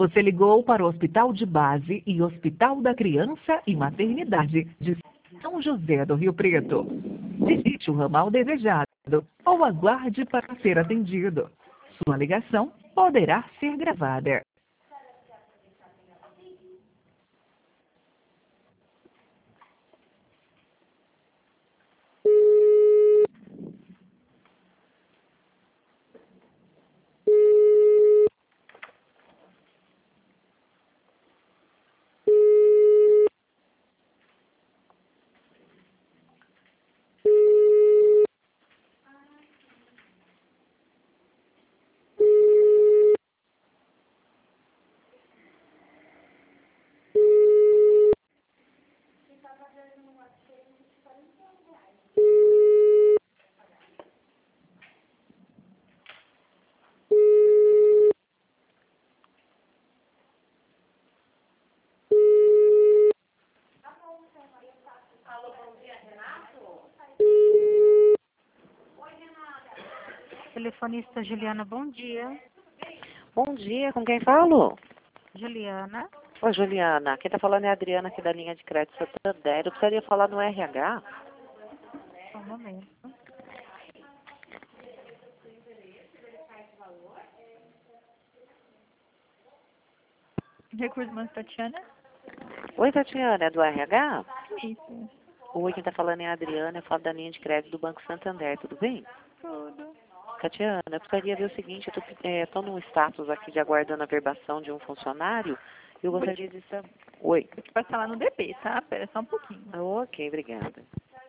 Você ligou para o Hospital de Base e Hospital da Criança e Maternidade de São José do Rio Preto. Digite o ramal desejado ou aguarde para ser atendido. Sua ligação poderá ser gravada. Telefonista Juliana, bom dia. Bom dia, com quem falo? Juliana, Oi, Juliana. Quem está falando é a Adriana aqui da linha de crédito Santander. Eu precisaria falar no RH. só um momento. Recursos Humanos, Tatiana? Oi, Tatiana, é do RH? Isso. Oi, quem está falando é a Adriana, eu falo da linha de crédito do Banco Santander, tudo bem? Tudo. Tatiana, eu precisaria ver o seguinte, eu estou num status aqui de aguardando a verbação de um funcionário. Eu gostaria de saber... Oi. Vou te passar lá no DP, tá? Espera só um pouquinho. Ok, obrigada.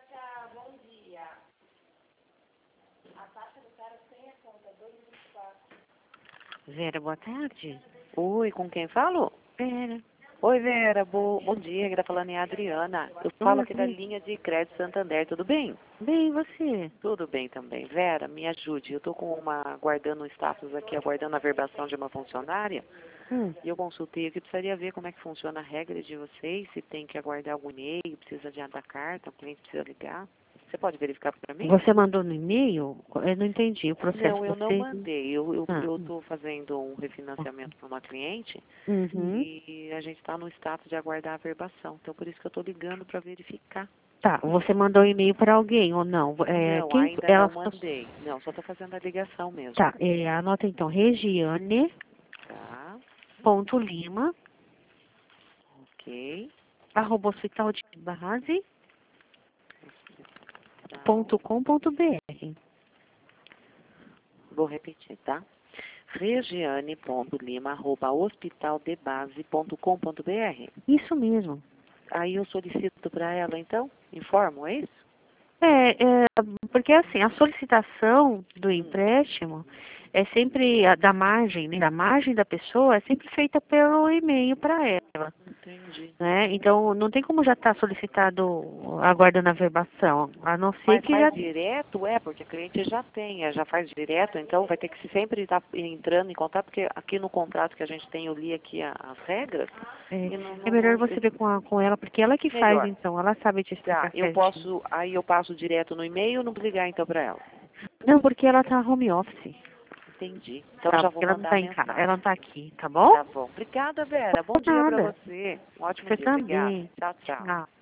Vera, boa tarde. Oi, com quem falo? Vera. Oi, Vera, bom dia, quem está falando é a Adriana. Eu falo aqui da linha de crédito Santander, tudo bem? Bem, e você? Tudo bem também. Vera, me ajude. Eu estou guardando um status aqui, aguardando a verbação de uma funcionária. E eu consultei aqui, precisaria ver como é que funciona a regra de vocês, se tem que aguardar algum e-mail, precisa adiantar a carta, o cliente precisa ligar. Você pode verificar para mim? Você mandou no e-mail? Eu não entendi o processo. Não, eu não Você... mandei. Eu Ah. estou fazendo um refinanciamento para uma cliente Uhum. e a gente está no status de aguardar a verbação. Então, por isso que eu estou ligando para verificar. Tá, você mandou e-mail para alguém ou não? Não, Quem ainda ela... não mandei. Não, só estou fazendo a ligação mesmo. Tá, anota então, Regiane Tá, ponto Lima ok. @ hospitaldebase.com.br. Vou repetir, tá? regiane.lima@hospitaldebase.com.br. Isso mesmo. Aí eu solicito para ela, então? Informo, é isso? Porque assim, a solicitação do empréstimo é sempre da margem, né? Da margem da pessoa é sempre feita pelo e-mail para ela, Entendi. né? Então não tem como já estar solicitado aguardando a verbação, a não ser Mas que já... faz direto, porque a cliente já tem, já faz direto, então vai ter que sempre estar entrando em contato, porque aqui no contrato que a gente tem, eu li aqui as regras. É melhor você ver com ela, porque ela que faz, Melhor. então, ela sabe te Tá, explicar certinho. aí eu passo direto no e-mail ou não ligar então para ela? Não, porque ela tá home office. Entendi. Então Tá, já vou porque ela não mandar tá a em casa, mensagem. ela não tá aqui, tá bom? Tá bom. Obrigada, Vera. Bom dia para Nada. você. Um ótimo Você dia. Obrigada. também. Tchau, tchau. Tchau.